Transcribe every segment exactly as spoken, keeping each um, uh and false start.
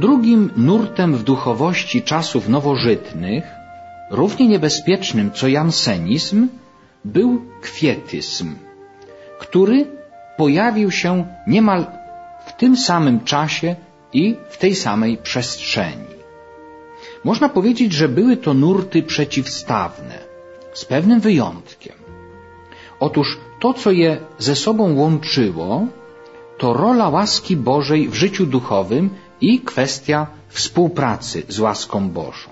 Drugim nurtem w duchowości czasów nowożytnych, równie niebezpiecznym co jansenizm, był kwietyzm, który pojawił się niemal w tym samym czasie i w tej samej przestrzeni. Można powiedzieć, że były to nurty przeciwstawne, z pewnym wyjątkiem. Otóż to, co je ze sobą łączyło, to rola łaski Bożej w życiu duchowym i kwestia współpracy z łaską Bożą.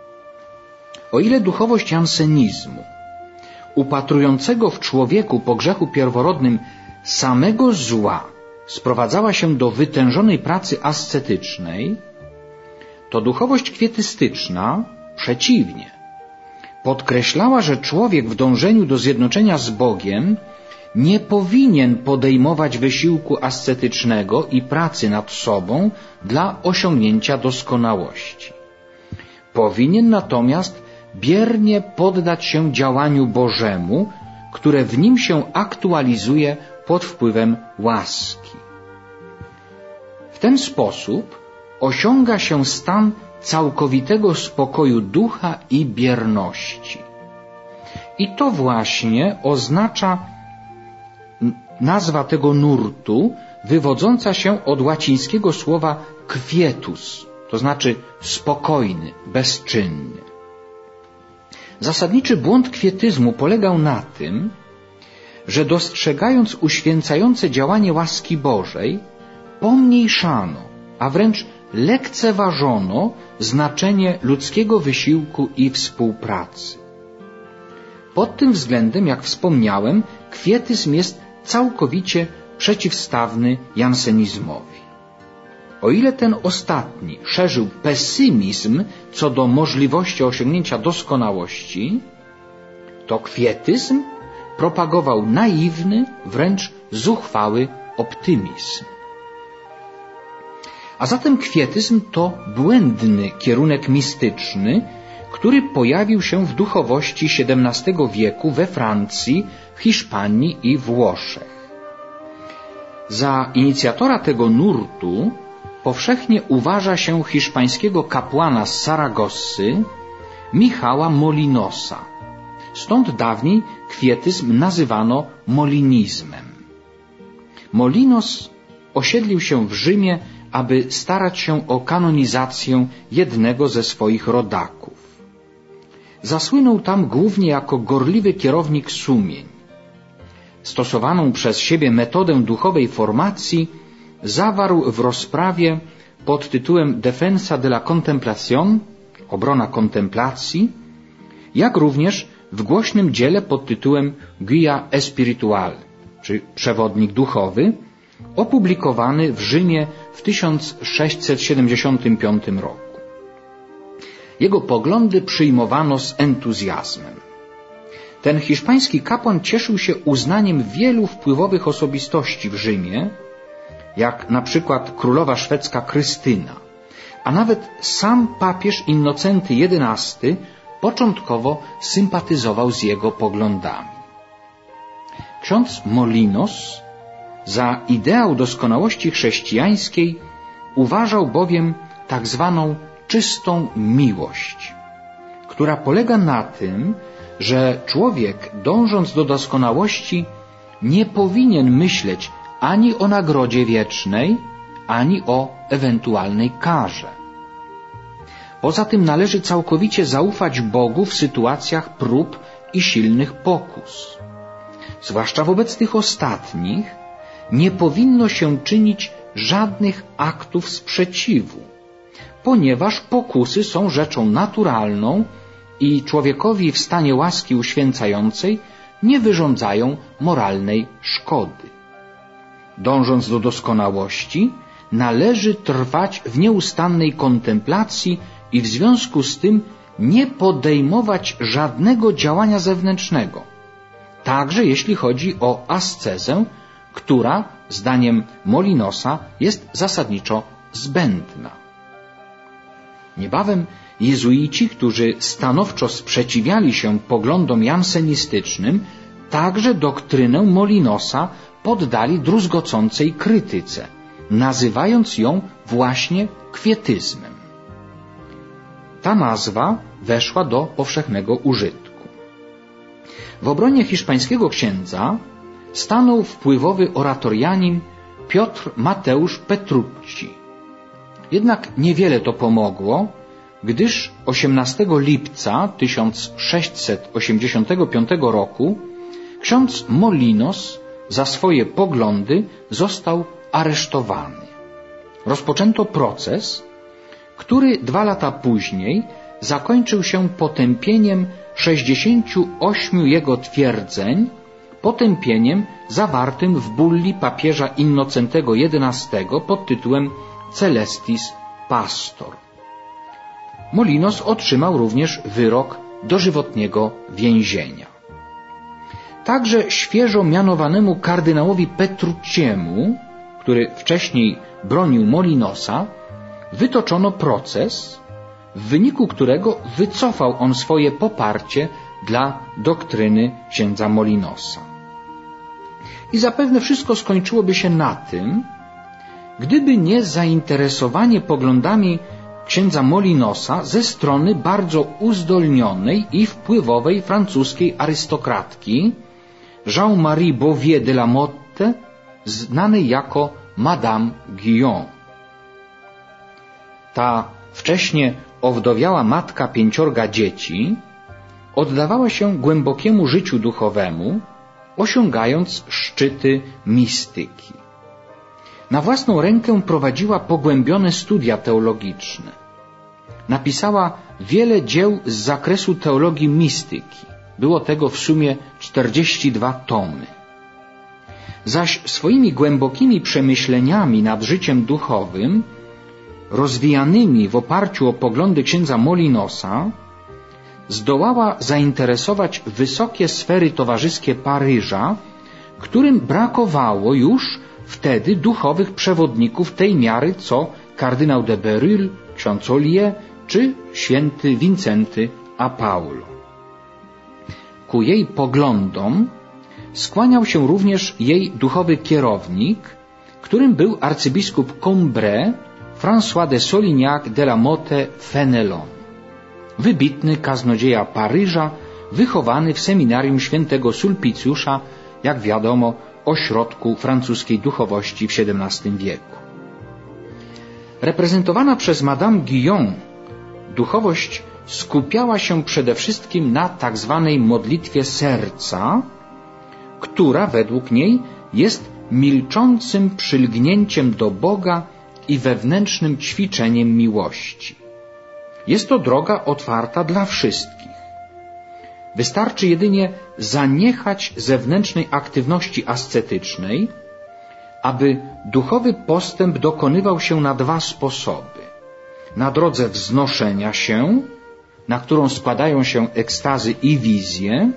O ile duchowość jansenizmu, upatrującego w człowieku po grzechu pierworodnym samego zła, sprowadzała się do wytężonej pracy ascetycznej, to duchowość kwietystyczna przeciwnie. Podkreślała, że człowiek w dążeniu do zjednoczenia z Bogiem nie powinien podejmować wysiłku ascetycznego i pracy nad sobą dla osiągnięcia doskonałości. Powinien natomiast biernie poddać się działaniu Bożemu, które w nim się aktualizuje pod wpływem łaski. W ten sposób osiąga się stan całkowitego spokoju ducha i bierności. I to właśnie oznacza nazwa tego nurtu, wywodząca się od łacińskiego słowa quietus, to znaczy spokojny, bezczynny. Zasadniczy błąd kwietyzmu polegał na tym, że dostrzegając uświęcające działanie łaski Bożej, pomniejszano, a wręcz lekceważono znaczenie ludzkiego wysiłku i współpracy. Pod tym względem, jak wspomniałem, kwietyzm jest całkowicie przeciwstawny jansenizmowi. O ile ten ostatni szerzył pesymizm co do możliwości osiągnięcia doskonałości, to kwietyzm propagował naiwny, wręcz zuchwały optymizm. A zatem kwietyzm to błędny kierunek mistyczny, który pojawił się w duchowości siedemnastego wieku we Francji, w Hiszpanii i Włoszech. Za inicjatora tego nurtu powszechnie uważa się hiszpańskiego kapłana z Saragossy, Michała Molinosa. Stąd dawniej kwietyzm nazywano molinizmem. Molinos osiedlił się w Rzymie, aby starać się o kanonizację jednego ze swoich rodaków. Zasłynął tam głównie jako gorliwy kierownik sumień. Stosowaną przez siebie metodę duchowej formacji zawarł w rozprawie pod tytułem Defensa de la Contemplación, obrona kontemplacji, jak również w głośnym dziele pod tytułem Guia Espiritual, czy przewodnik duchowy, opublikowany w Rzymie w tysiąc sześćset siedemdziesiątym piątym roku. Jego poglądy przyjmowano z entuzjazmem. Ten hiszpański kapłan cieszył się uznaniem wielu wpływowych osobistości w Rzymie, jak na przykład królowa szwedzka Krystyna, a nawet sam papież Innocenty jedenasty początkowo sympatyzował z jego poglądami. Ksiądz Molinos za ideał doskonałości chrześcijańskiej uważał bowiem tak zwaną czystą miłość, która polega na tym, że człowiek, dążąc do doskonałości, nie powinien myśleć ani o nagrodzie wiecznej, ani o ewentualnej karze. Poza tym należy całkowicie zaufać Bogu w sytuacjach prób i silnych pokus. Zwłaszcza wobec tych ostatnich nie powinno się czynić żadnych aktów sprzeciwu, ponieważ pokusy są rzeczą naturalną i człowiekowi w stanie łaski uświęcającej nie wyrządzają moralnej szkody. Dążąc do doskonałości, należy trwać w nieustannej kontemplacji i w związku z tym nie podejmować żadnego działania zewnętrznego, także jeśli chodzi o ascezę, która, zdaniem Molinosa, jest zasadniczo zbędna. Niebawem jezuici, którzy stanowczo sprzeciwiali się poglądom jansenistycznym, także doktrynę Molinosa poddali druzgocącej krytyce, nazywając ją właśnie kwietyzmem. Ta nazwa weszła do powszechnego użytku. W obronie hiszpańskiego księdza stanął wpływowy oratorianin Piotr Mateusz Petrucci. Jednak niewiele to pomogło, gdyż osiemnastego lipca tysiąc sześćset osiemdziesiątego piątego roku ksiądz Molinos za swoje poglądy został aresztowany. Rozpoczęto proces, który dwa lata później zakończył się potępieniem sześćdziesięciu ośmiu jego twierdzeń, potępieniem zawartym w bulli papieża Innocentego jedenastego pod tytułem Celestis Pastor. Molinos otrzymał również wyrok dożywotniego więzienia. Także świeżo mianowanemu kardynałowi Petrucciemu, który wcześniej bronił Molinosa, wytoczono proces, w wyniku którego wycofał on swoje poparcie dla doktryny księdza Molinosa. I zapewne wszystko skończyłoby się na tym, gdyby nie zainteresowanie poglądami księdza Molinosa ze strony bardzo uzdolnionej i wpływowej francuskiej arystokratki Jean-Marie Bouvier de la Motte, znanej jako Madame Guyon. Ta wcześnie owdowiała matka pięciorga dzieci oddawała się głębokiemu życiu duchowemu, osiągając szczyty mistyki. Na własną rękę prowadziła pogłębione studia teologiczne. Napisała wiele dzieł z zakresu teologii mistyki. Było tego w sumie czterdzieści dwa tomy. Zaś swoimi głębokimi przemyśleniami nad życiem duchowym, rozwijanymi w oparciu o poglądy księdza Molinosa, zdołała zainteresować wysokie sfery towarzyskie Paryża, którym brakowało już wtedy duchowych przewodników tej miary, co kardynał de Berulle, ksiądz Ollier czy święty Wincenty a Paulo. Ku jej poglądom skłaniał się również jej duchowy kierownik, którym był arcybiskup Combray François de Solignac de la Motte Fenelon, wybitny kaznodzieja Paryża, wychowany w seminarium świętego Sulpicjusza, jak wiadomo, ośrodku francuskiej duchowości w siedemnastym wieku. Reprezentowana przez Madame Guyon duchowość skupiała się przede wszystkim na tak zwanej modlitwie serca, która według niej jest milczącym przylgnięciem do Boga i wewnętrznym ćwiczeniem miłości. Jest to droga otwarta dla wszystkich. Wystarczy jedynie zaniechać zewnętrznej aktywności ascetycznej, aby duchowy postęp dokonywał się na dwa sposoby. Na drodze wznoszenia się, na którą składają się ekstazy i wizje,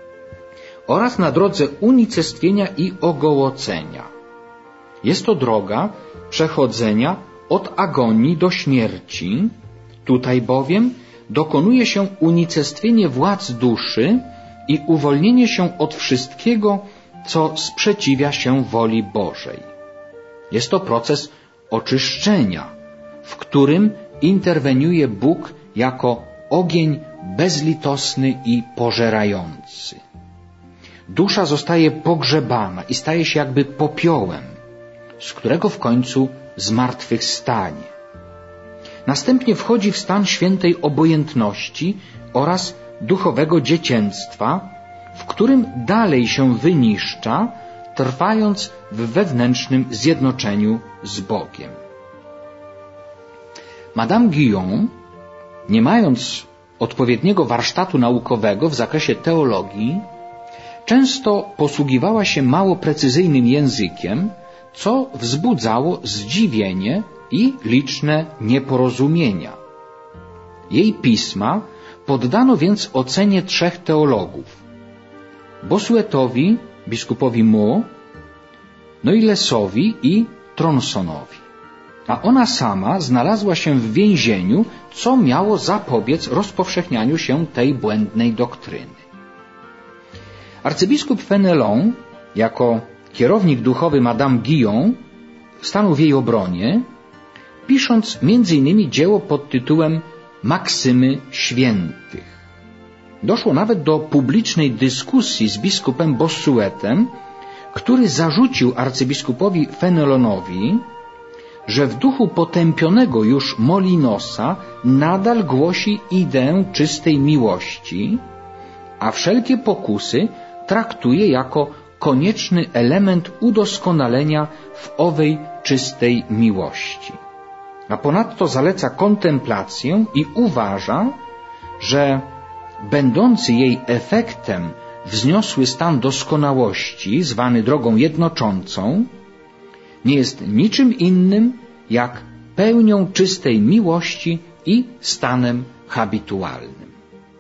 oraz na drodze unicestwienia i ogołocenia. Jest to droga przechodzenia od agonii do śmierci. Tutaj bowiem dokonuje się unicestwienie władz duszy i uwolnienie się od wszystkiego, co sprzeciwia się woli Bożej. Jest to proces oczyszczenia, w którym interweniuje Bóg jako ogień bezlitosny i pożerający. Dusza zostaje pogrzebana i staje się jakby popiołem, z którego w końcu zmartwychwstanie. Następnie wchodzi w stan świętej obojętności oraz duchowego dziecięctwa, w którym dalej się wyniszcza, trwając w wewnętrznym zjednoczeniu z Bogiem. Madame Guyon, nie mając odpowiedniego warsztatu naukowego w zakresie teologii, często posługiwała się mało precyzyjnym językiem, co wzbudzało zdziwienie i liczne nieporozumienia. Jej pisma poddano więc ocenie trzech teologów: Bossuetowi, biskupowi Meaux, Noaillesowi i Tronsonowi. A ona sama znalazła się w więzieniu, co miało zapobiec rozpowszechnianiu się tej błędnej doktryny. Arcybiskup Fenelon, jako kierownik duchowy Madame Guyon, stanął w jej obronie, pisząc między innymi dzieło pod tytułem Maksymy Świętych. Doszło nawet do publicznej dyskusji z biskupem Bossuetem, który zarzucił arcybiskupowi Fenelonowi, że w duchu potępionego już Molinosa nadal głosi ideę czystej miłości, a wszelkie pokusy traktuje jako konieczny element udoskonalenia w owej czystej miłości. A ponadto zaleca kontemplację i uważa, że będący jej efektem wzniosły stan doskonałości, zwany drogą jednoczącą, nie jest niczym innym jak pełnią czystej miłości i stanem habitualnym.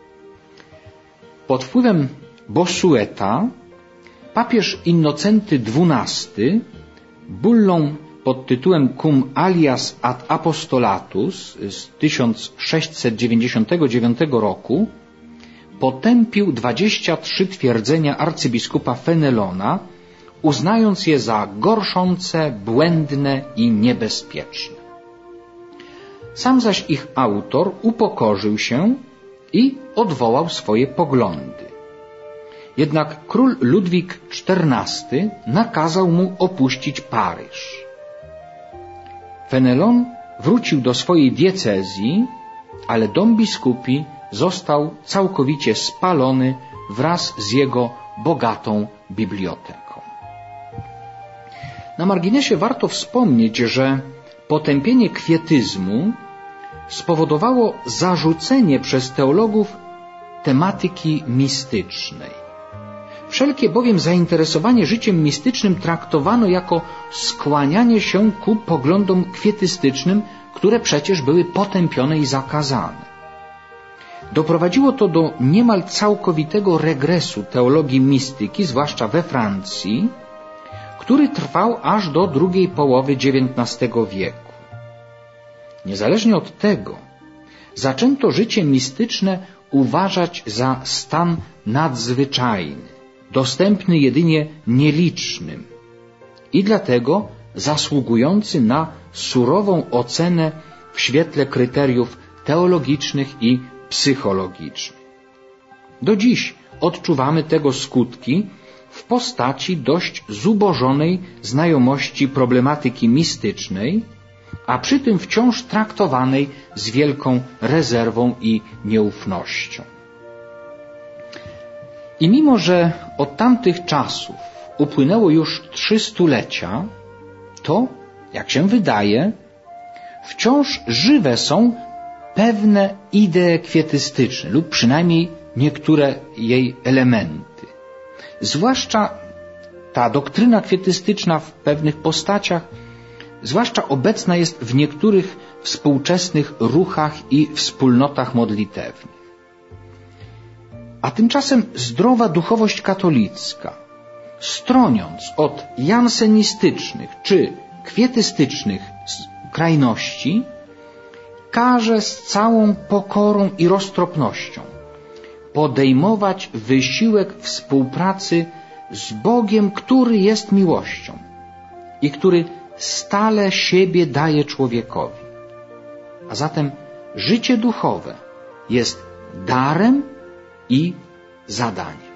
Pod wpływem Bossueta papież Innocenty dwunasty bullą pod tytułem Cum alias ad apostolatus z tysiąc sześćset dziewięćdziesiątego dziewiątego roku potępił dwadzieścia trzy twierdzenia arcybiskupa Fenelona, uznając je za gorszące, błędne i niebezpieczne. Sam zaś ich autor upokorzył się i odwołał swoje poglądy. Jednak król Ludwik czternasty nakazał mu opuścić Paryż. Fenelon wrócił do swojej diecezji, ale dom biskupi został całkowicie spalony wraz z jego bogatą biblioteką. Na marginesie warto wspomnieć, że potępienie kwietyzmu spowodowało zarzucenie przez teologów tematyki mistycznej. Wszelkie bowiem zainteresowanie życiem mistycznym traktowano jako skłanianie się ku poglądom kwietystycznym, które przecież były potępione i zakazane. Doprowadziło to do niemal całkowitego regresu teologii mistyki, zwłaszcza we Francji, który trwał aż do drugiej połowy dziewiętnastego wieku. Niezależnie od tego, zaczęto życie mistyczne uważać za stan nadzwyczajny, dostępny jedynie nielicznym i dlatego zasługujący na surową ocenę w świetle kryteriów teologicznych i psychologicznych. Do dziś odczuwamy tego skutki w postaci dość zubożonej znajomości problematyki mistycznej, a przy tym wciąż traktowanej z wielką rezerwą i nieufnością. I mimo, że od tamtych czasów upłynęło już trzy stulecia, to, jak się wydaje, wciąż żywe są pewne idee kwietystyczne lub przynajmniej niektóre jej elementy. Zwłaszcza ta doktryna kwietystyczna w pewnych postaciach, zwłaszcza obecna jest w niektórych współczesnych ruchach i wspólnotach modlitewnych. A tymczasem zdrowa duchowość katolicka, stroniąc od jansenistycznych czy kwietystycznych skrajności, każe z całą pokorą i roztropnością podejmować wysiłek współpracy z Bogiem, który jest miłością i który stale siebie daje człowiekowi. A zatem życie duchowe jest darem i zadaniem.